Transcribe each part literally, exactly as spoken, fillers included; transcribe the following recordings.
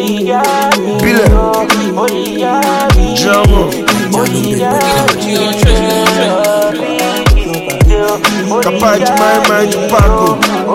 Bile. Jamo. Capaz de mais, mais de pago.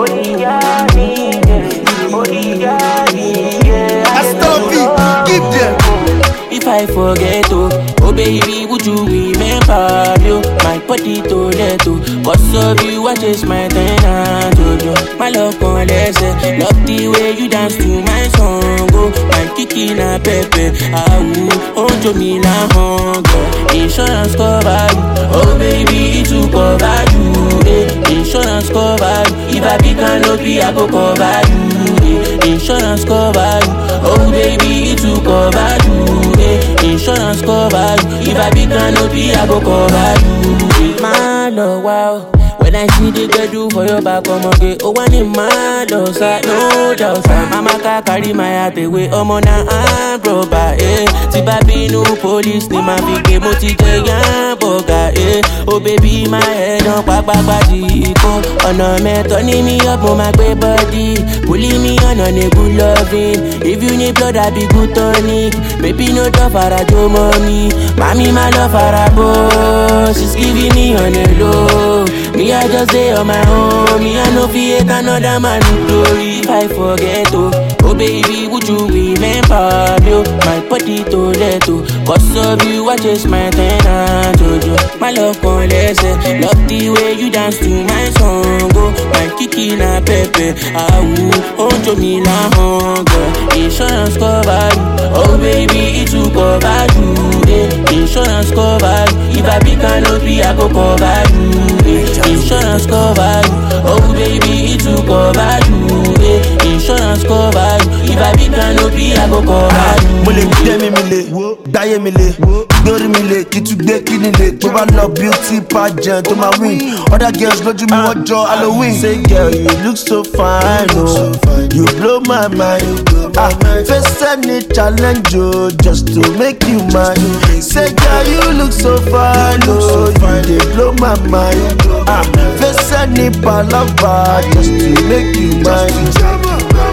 Stop it, give them. If I forget to, oh baby, would you remember you? My body to let to, cause of you, I chase my tenant, Jojo. My love on lesson, love the way you dance to my song, oh. My kiki na pepe, ah ooh, oh Jomila hunger. Insurance cover you, oh baby, it will cover you, eh. Insurance cover you, if I be canopy, I go cover you, eh. Insurance cover you, oh baby, it will cover you, eh. Insurance cover you, if I be canopy, I go cover you, eh. My love, wow. When I see the girl do for your back, come again. Oh, one in my love, no doubt. Mama can carry my heart away. Oh, mona, I'm broke, eh. Tiba be no police, ni ma big moti jayan boga, eh. Oh, baby, my head on back, back, back, oh. Oh, no, man, turning me up, on my great body. Pulling me on, on a good loving. If you need blood, I be good tonic. Baby, no doubt for a Joe money. Mommy, my love for a boss. She's giving me on a low. Me, I just stay on my own. Me, I no fear another man glory. If I forget to, oh baby, would you remember me? My body to let to, cause of you, I chase my tenant, Jojo. My love on lesson, love the way you dance to my song, oh. My kiki na pepe, ah ooh, oh Jomila hunger. Insurance cover you, oh baby, it will cover you, eh. Insurance cover you, if I be canopy, I go cover you, eh. Insurance cover you, oh baby, it will cover you, eh. Insurance cover you, if I be canopy, I go cover you. Mo lè gbé mi mi lè, dáyé mi lè, gbórí mi lè, kí tún gbé kíni lè. Tó bá lọ beauty pageant, tó máa win. Other girls lójú mi wọ́n jọ Halloween. Say girl, you look so fine, oh. You blow my mind. Ah, face any challenge, oh, just to make you mine. Say girl, you look so fine, oh. You dey blow my mind. Ah, face any palava, just to make you mine.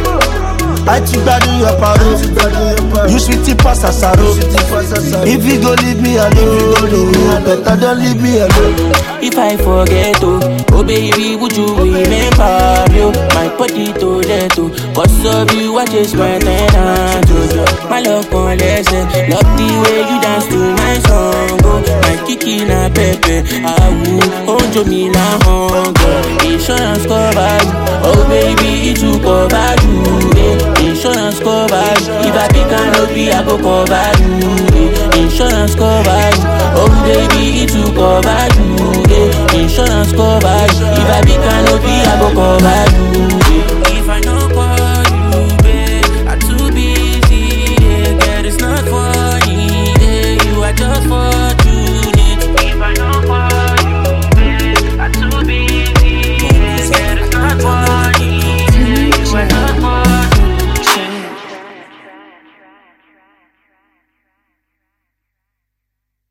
I took that in your paro. You sweetie pass asaro. If you go leave me alone, better don't leave me alone. If I forget to, oh baby, would you remember you? My body to let to, cause of you, I chase my tenant, Jojo. My love on lesson, love the way you dance to my song, oh. My kiki na pepe, ah ooh, oh Jomila hunger. Insurance cover you, oh baby, it will cover you, eh. Insurance cover you, if I be canopy, I go cover you, eh. Insurance cover you, oh baby, it will cover you, eh. Insurance cover you, if I be canopy, I go cover